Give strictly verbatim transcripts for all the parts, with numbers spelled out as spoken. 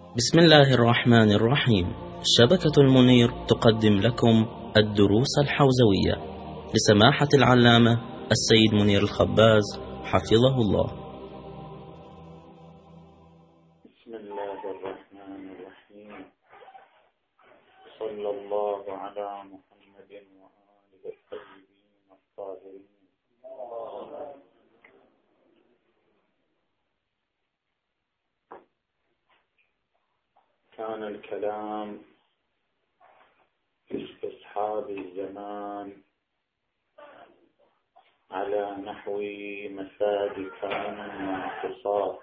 بسم الله الرحمن الرحيم. شبكة المنير تقدم لكم الدروس الحوزوية لسماحة العلامة السيد منير الخباز حفظه الله. بسم الله الرحمن الرحيم. صلى الله على محمد وآله الطيبين الطاهرين. كان الكلام في استصحاب الزمان على نحو مفاد كان واعتصاب،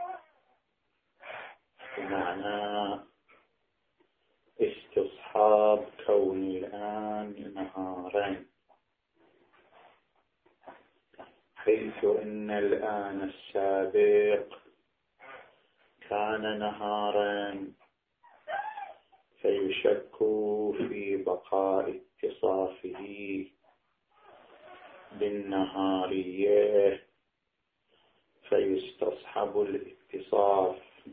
بمعنى استصحاب كون الآن نهارا، حيث إن الآن السابق كان نهارا، فيشك في بقاء اتصافه بالنهارية، فيستصحب الاتصاف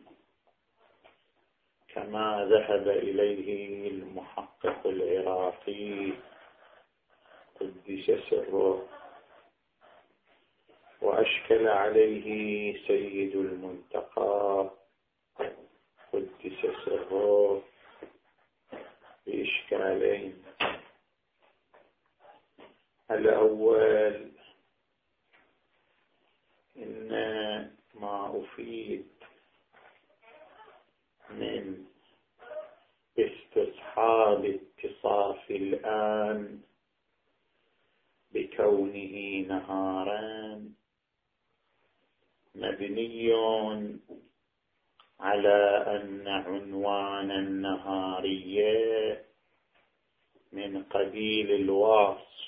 كما ذهب إليه المحقق العراقي قدس سره، وأشكل عليه سيد المنتقى قدس سره بإشكالين. الأول إن ما أفيد من استصحاب اتصاف الآن بكونه نهارا مبني على أن عنوان النهارية من قبيل الوصف،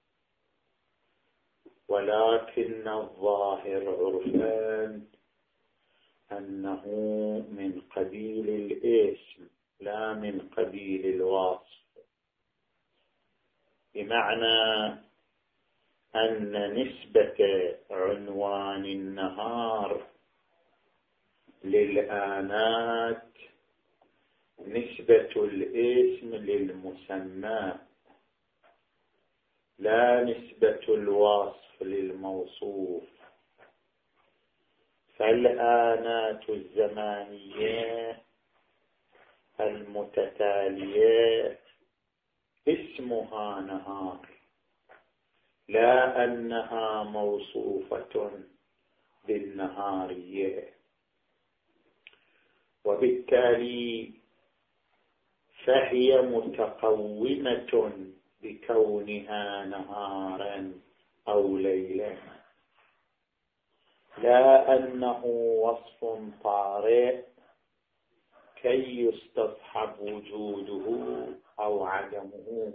ولكن الظاهر عرفا أنه من قبيل الاسم لا من قبيل الوصف، بمعنى أن نسبة عنوان النهار للآنات نسبة الاسم للمسمى، لا نسبة الوصف للموصوف. فالآنات الزمانية المتتالية اسمها نهار، لا أنها موصوفة بالنهارية، وبالتالي فهي متقومة بكونها نهارا أو ليلا، لا أنه وصف طارئ كي يستصحب وجوده أو عدمه.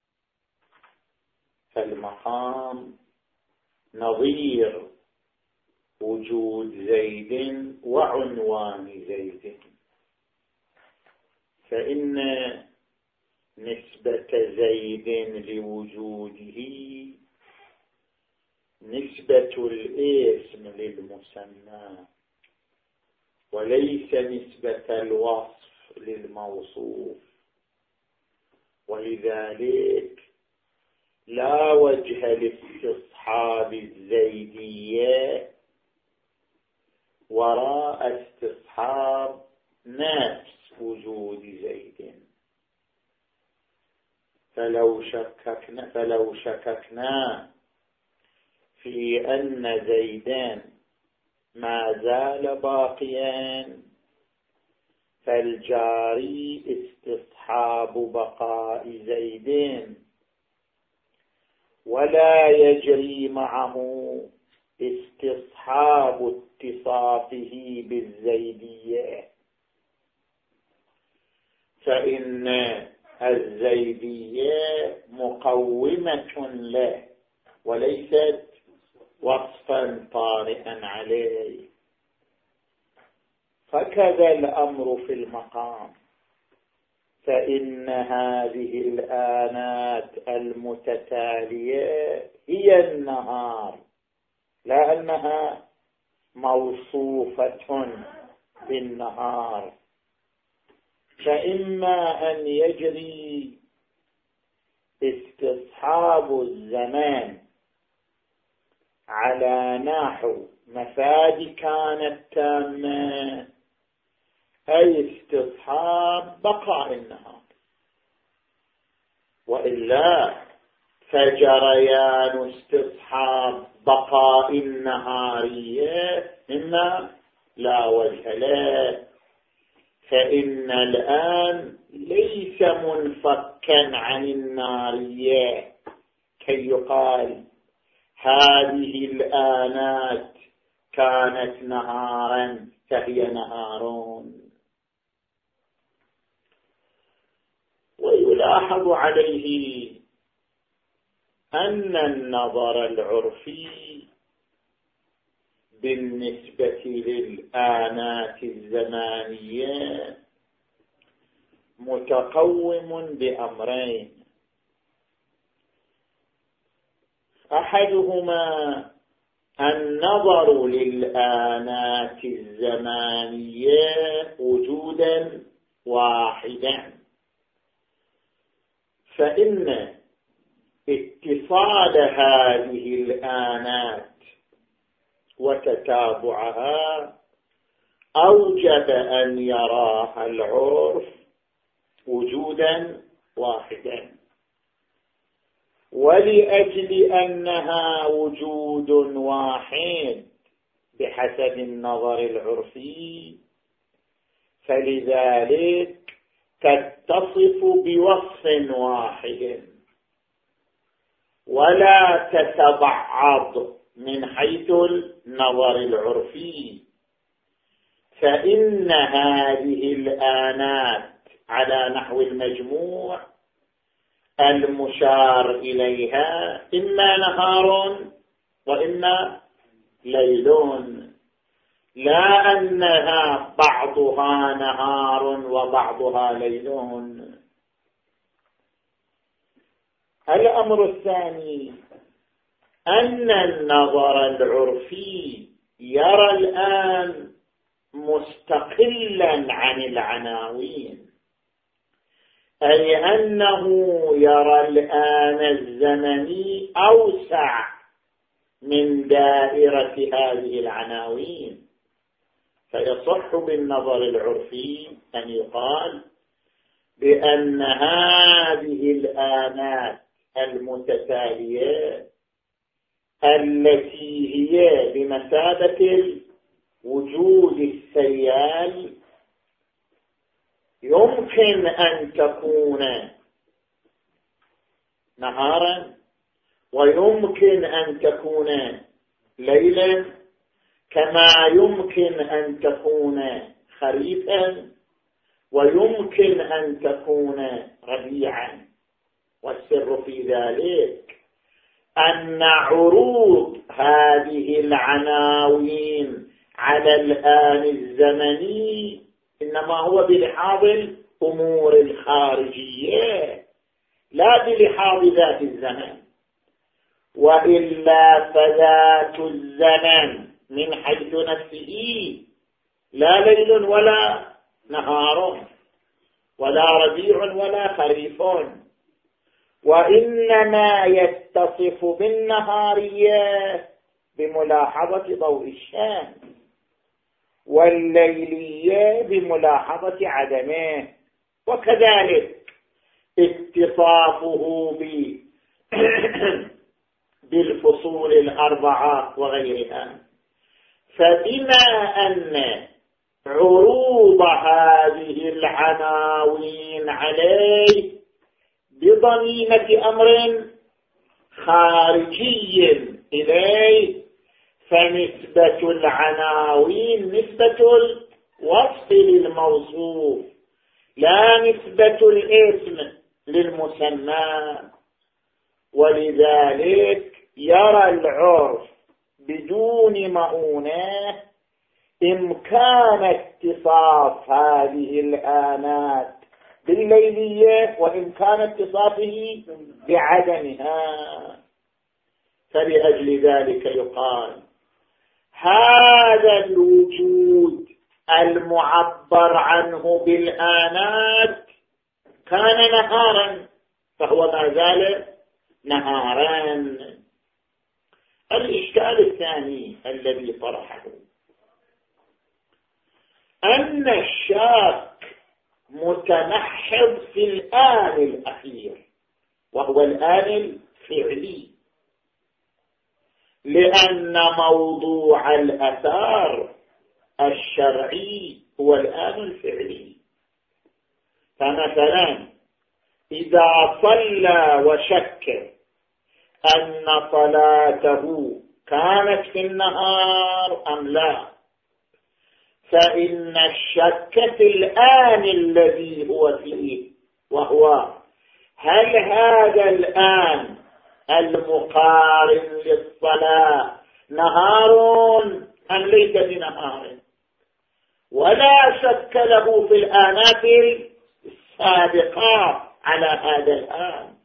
فالمقام نظير وجود زيد وعنوان زيد، فإن نسبة زيد لوجوده نسبة الاسم للمسمى، وليس نسبة الوصف للموصوف، ولذلك لا وجه لاستصحاب الزيدية وراء استصحاب نفس وجود زيد. فلو شككنا فلو شككنا في أن زيدان ما زال باقيا، فالجاري استصحاب بقاء زيدين، ولا يجري معه استصحاب اتصافه بالزيدية، فإن الزيدية مقومة له وليست وصفا طارئا عليه. فكذا الأمر في المقام، فإن هذه الآنات المتتالية هي النهار، لا أنها موصوفة بالنهار، فإما أن يجري استصحاب الزمان على نحو مفاد كانت تامة، أي استصحاب بقاء النهار، وإلا فجريان استصحاب بقاء النهارية مما لا وجه له، فإن الآن ليس منفكا عن النارية كي يقال هذه الآنات كانت نهارا فهي نهارون. ويلاحظ عليه أن النظر العرفي بالنسبة للآنات الزمانية متقوم بأمرين: أحدهما النظر للآنات الزمانية وجودا واحدا، فإن اتصال هذه الآنات وتتابعها أوجب أن يراها العرف وجودا واحدا، ولأجل أنها وجود واحد بحسب النظر العرفي فلذلك تتصف بوصف واحد ولا تتبعض من حيث النظر العرفي، فإن هذه الآنات على نحو المجموع المشار إليها إما نهار وإما ليل، لا أنها بعضها نهار وبعضها ليل. الأمر الثاني أن النظر العرفي يرى الآن مستقلا عن العناوين، أي أنه يرى الآن الزمني أوسع من دائرة هذه العناوين، فيصح بالنظر العرفي أن يقال بأن هذه الآنات المتتالية التي هي بمثابة الوجود السيال يمكن أن تكون نهارا ويمكن أن تكون ليلا، كما يمكن أن تكون خريفا ويمكن أن تكون ربيعا. والسر في ذلك أن عروض هذه العناوين على الآن الزمني إنما هو بلحاظ الأمور الخارجية لا بلحاظ ذات الزمن، وإلا فذات الزمن من حيث نفسه لا ليل ولا نهار ولا ربيع ولا خريف، وإنما يتصف بالنهارية بملاحظة ضوء الشمس والليلية بملاحظة عدمه، وكذلك اتصافه ب بالفصول الأربعة وغيرها. فبما أن عروض هذه العناوين عليه بضميمة أمر خارجي إليه، فنسبة العناوين نسبة الوصف للموصوف لا نسبة الاسم للمسمى، ولذلك يرى العرف بدون مؤونة إمكان اتصاف هذه الآنات بالليلية وإمكان اتصافه بعدمها. فلأجل ذلك يقال هذا الوجود المعبر عنه بالآنات كان نهارا، فهو ما زال نهارا. الإشكال الثاني الذي طرحه أن الشاك متمحض في الآن الأخير، وهو الآن الفعلي، لأن موضوع الأثار الشرعي هو الآن الفعلي. فمثلا إذا صلى وشك أن صلاته كانت في النهار أم لا، فإن الشك في الآن الذي هو فيه، وهو هل هذا الآن المقارن للصلاة نهار أم ليس بنهار، ولا شك له في الآنات السابقة على هذا الآن،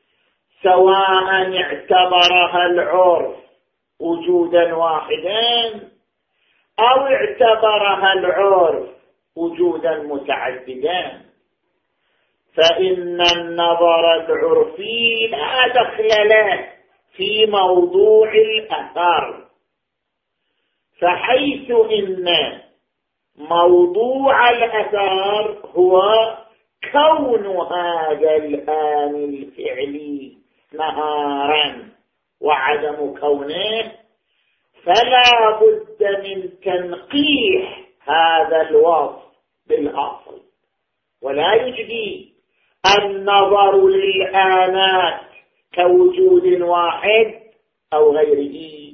سواء اعتبرها العرف وجودا واحدا أو اعتبرها العرف وجودا متعددا، فإن النظر العرفي لا دخل له في موضوع الأثر. فحيث إن موضوع الأثر هو كون هذا الآن الفعلي نهارا وعدم كونه، فلا بد من تنقيح هذا الوصف بالأصل، ولا يجدي النظر للآنات كوجود واحد أو غيره.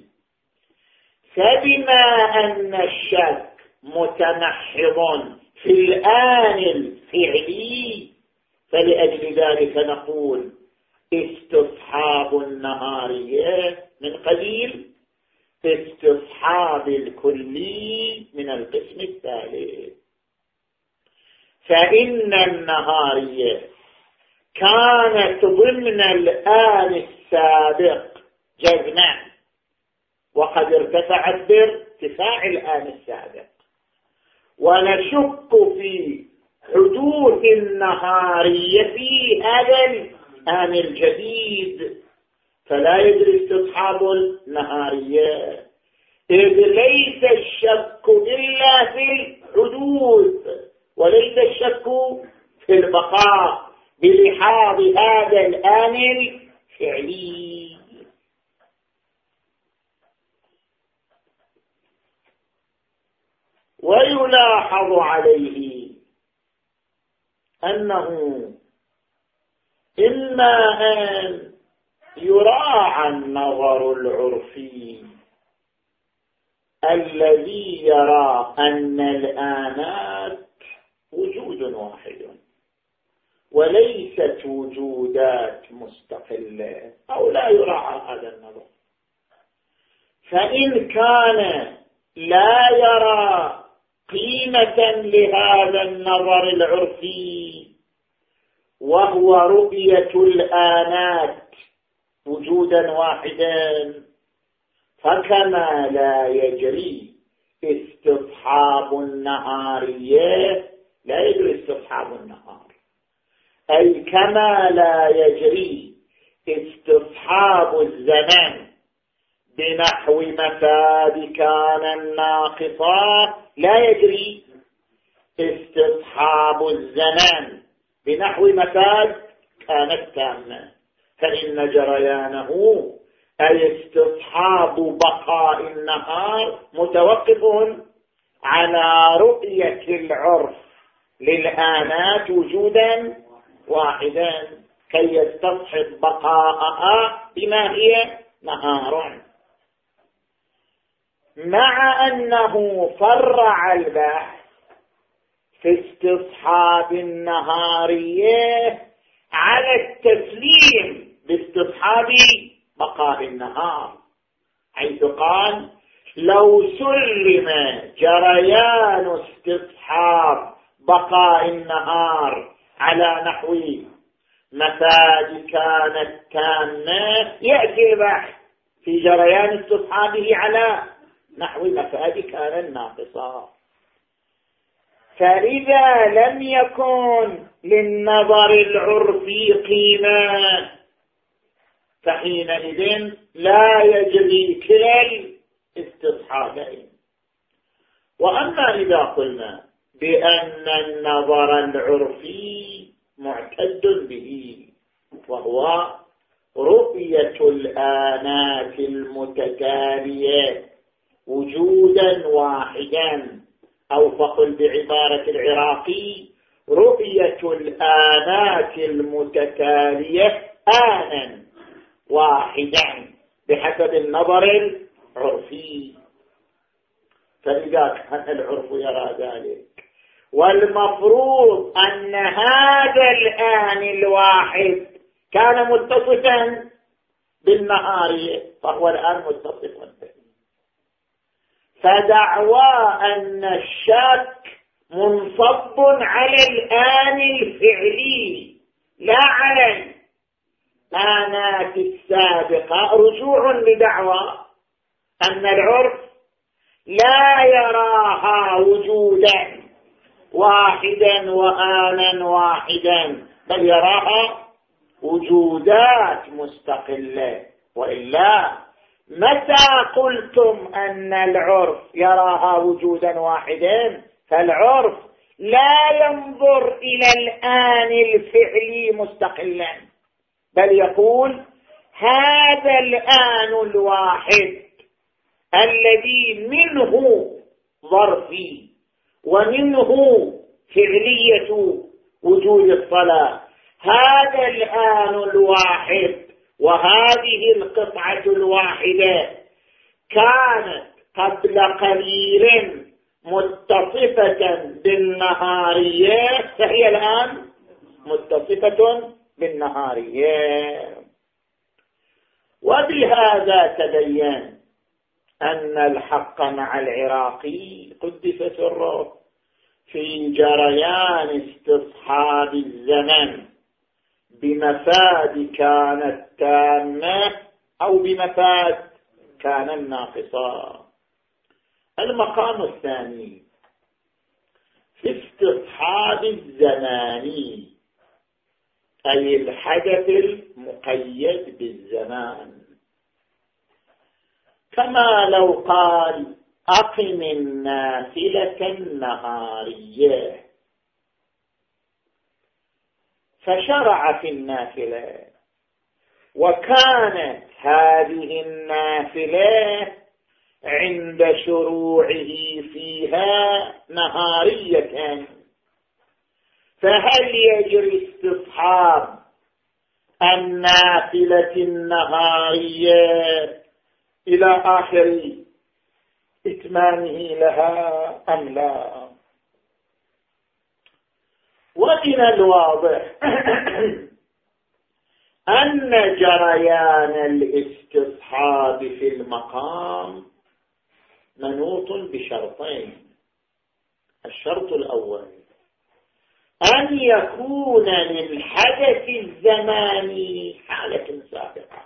فبما أن الشك متمحض في الآن الفعلي، فلأجل ذلك نقول استصحاب النهارية من قبيل استصحاب الكلي من القسم الثالث. فإن النهارية كانت ضمن الآن السابق جزما، وقد ارتفعت بارتفاع الآن السابق، ونشك في حدوث النهارية في هذا الآن الجديد، فلا يجري استصحاب النهارية، إذ ليس الشك إلا في الحدوث وليس الشك في البقاء بلحاظ هذا الآن الفعلي. ويلاحظ عليه أنه إما أن يراعى النظر العرفي الذي يرى أن الآنات وجود واحد وليست وجودات مستقلة، أو لا يراعى هذا النظر. فإن كان لا يرى قيمة لهذا النظر العرفي وهو رؤية الآنات وجودا واحدا، فكما لا يجري استصحاب النهارية لا يجري استصحاب النهار، أي كما لا يجري استصحاب الزمن بنحو مفاد كان الناقصة، لا يجري استصحاب الزمن بنحو مفاد كانت تامة، فإن جريانه أي استصحاب بقاء النهار متوقف على رؤية العرف للآنات وجودا واحدا كي يستصحب بقاءها بما هي نهار، مع أنه فرع البحث في استصحاب النهارية على التسليم باستصحاب بقاء النهار، حيث قال لو سلم جريان استصحاب بقاء النهار على نحو مفاد كانت تامة، يأتي البحث في جريان استصحابه على نحو مفاد كان الناقصة. فإذا لم يكن للنظر العرفي قيمة فحينئذ لا يجري كلا الاستصحابين. وأما إذا قلنا بأن النظر العرفي معتد به وهو رؤية الآنات المتتالية وجودا واحدا، أو فقل بعبارة العراقي رؤية الآنات المتتالية آنا واحدا بحسب النظر العرفي، فإذا كان العرف يرى ذلك والمفروض أن هذا الآن الواحد كان متصفا بالنهارية فهو الآن متصفا به، فدعوى أن الشك منصب على الآن الفعلي لا على الآنات السابقة رجوع لدعوى أن العرف لا يراها وجودا واحدا وآنا واحدا بل يراها وجودات مستقلة. وإلا متى قلتم أن العرف يراها وجودا واحدا فالعرف لا ينظر إلى الآن الفعلي مستقلا بل يقول هذا الآن الواحد الذي منه ظرفي ومنه فعلية وجود الصلاة، هذا الآن الواحد وهذه القطعة الواحدة كانت قبل قليل متصفة بالنهارية فهي الآن متصفة بالنهارية. وبهذا تبين أن الحق مع العراقي قدس سره في جريان استصحاب الزمن بمفاد كانت تامة أو بمفاد كان الناقصة. المقام الثاني في استصحاب الزمان أي الحدث المقيد بالزمان، كما لو قال أقم النافلة النهارية فشرع في النافلة وكانت هذه النافلة عند شروعه فيها نهارية، فهل يجري استصحاب النافلة النهارية إلى آخر إتمامه لها أم لا؟ ومن الواضح أن جريان الاستصحاب في المقام منوط بشرطين. الشرط الأول أن يكون للحدث الزماني حالة سابقة،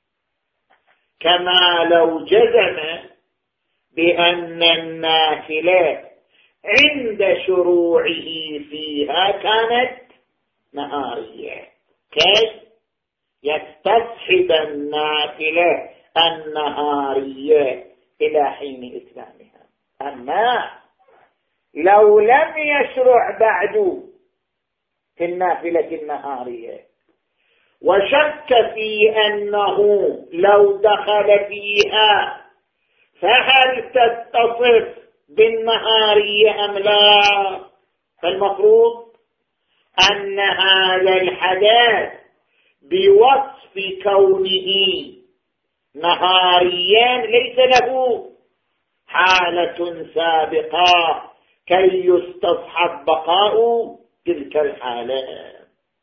كما لو جزم بأن النافلة عند شروعه فيها كانت نهارية كي يستصحب النافلة النهارية إلى حين إتمامها. أما لو لم يشرع بعد في النافلة النهارية وشك في أنه لو دخل فيها فهل تتصف بالنهارية أم لا، فالمفروض أن هذا الحدث بوصف كونه نهاريا ليس له حالة سابقة كي يستصحب بقاء تلك الحالة.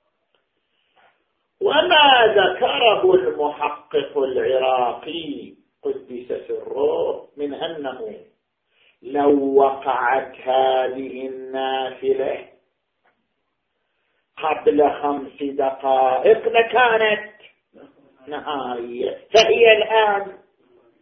وما ذكره المحقق العراقي قدس سره من أنه لو وقعت هذه النافلة قبل خمس دقائق لكانت نهارية فهي الآن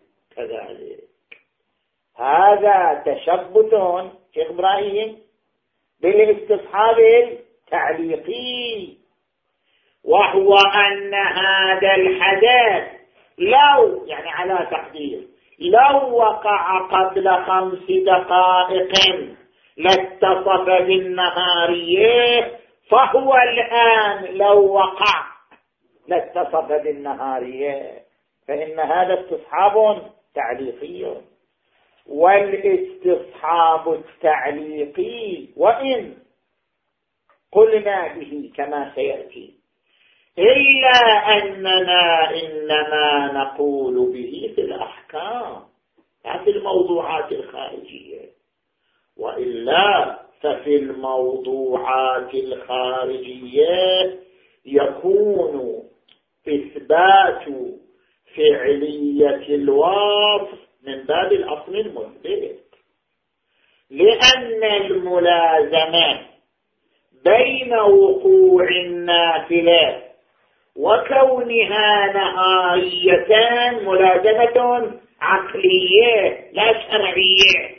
كذلك. هذا تشبث شيخ إبراهيم بالاستصحاب التعليقي، وهو أن هذا الحدث لو يعني على تقدير لو وقع قبل خمس دقائق لاتصف بالنهارية، فهو الآن لو وقع لاتصف بالنهارية، فإن هذا استصحاب تعليقي. والاستصحاب التعليقي وإن قلنا به كما سيأتي، إلا أننا إنما نقول به في الأحكام لا في الموضوعات الخارجية، وإلا ففي الموضوعات الخارجية يكون إثبات فعلية الوصف من باب الأصل المثبت، لأن الملازمة بين وقوع النافلة وكونها نهارية ملازمة عقلية لا شرعية.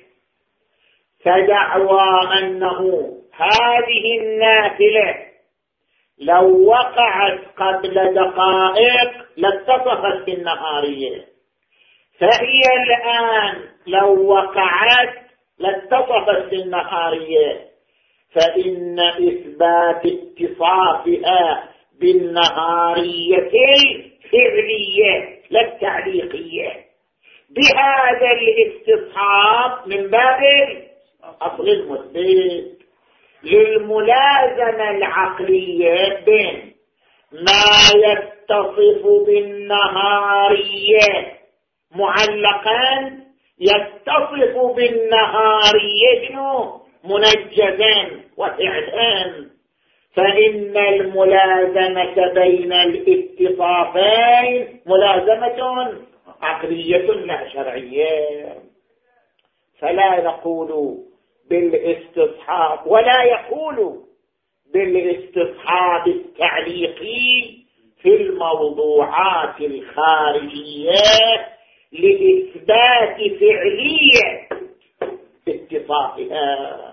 فدعوى أنه هذه النافلة لو وقعت قبل دقائق لاتصفت بالنهارية، فهي الآن لو وقعت لاتصفت بالنهارية، فإن إثبات اتصافها بالنهارية الفعلية لا التعليقية بهذا الاستصحاب من باب الأصل المثبت للملازمة العقلية بين ما يتصف بالنهارية معلقا يتصف بالنهارية منجزا وفعلا، فإن الملازمة بين الاتصافين ملازمة عقلية لا شرعية. فلا نقول بالاستصحاب ولا يقول بالاستصحاب التعليقي في الموضوعات الخارجية لإثبات فعلية اتصافها.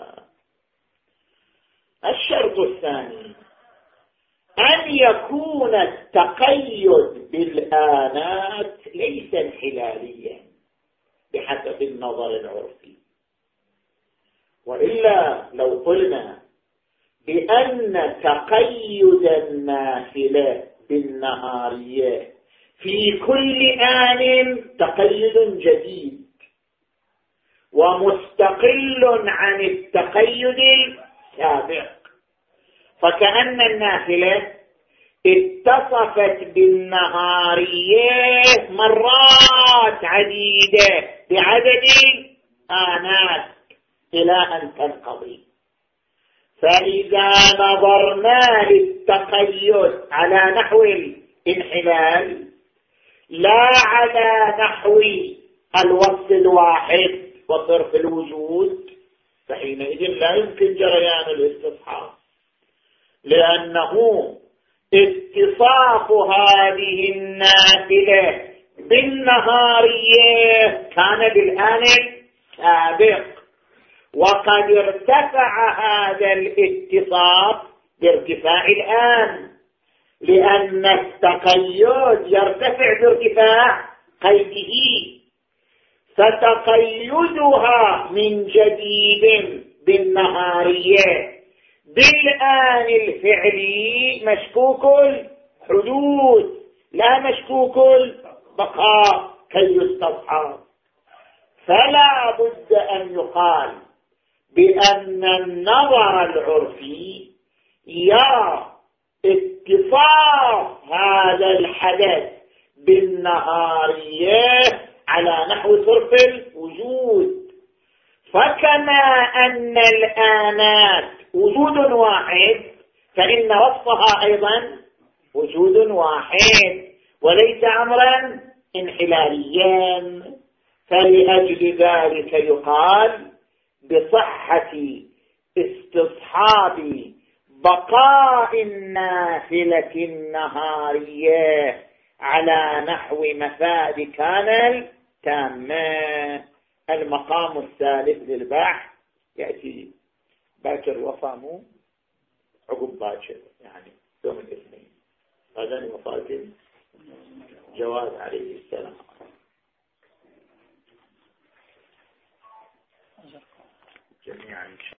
الشرط الثاني أن يكون التقيد بالآنات ليس انحلاليا بحسب النظر العرفي، وإلا لو قلنا بأن تقيد النافلة بالنهارية في كل آن تقيد جديد ومستقل عن التقيد السابق، فكأن النافلة اتصفت بالنهارية مرات عديدة بعدد آنات إلى أن تنقضي. فإذا نظرنا للتقيد على نحو الانحلال لا على نحو الوصف الواحد وصرف الوجود، فحينئذ لا يمكن جريان الاستصحاب، لأنه اتصاف هذه النافلة بالنهارية كان بالآن السابق، وقد ارتفع هذا الاتصاف بارتفاع الآن، لأن التقيد يرتفع بارتفاع قيده، فتقيدها من جديد بالنهارية بالآن الفعلي مشكوك الحدوث لا مشكوك البقاء كي يستصحب. فلا بد أن يقال بأن النظر العرفي يرى اتصاف هذا الحدث بالنهارية على نحو صرف الوجود، فكما أن الآنات وجود واحد فإن وصفها أيضا وجود واحد وليس أمرا انحلاليا. فلأجل ذلك يقال بصحة استصحاب بقاء النافلة النهارية على نحو مفاد كان التامة. المقام الثالث للبحث يأتي باكر وفاة مو عقب باكر، يعني يوم الاثنين بعدين وفاة جواد عليه السلام. جميعا.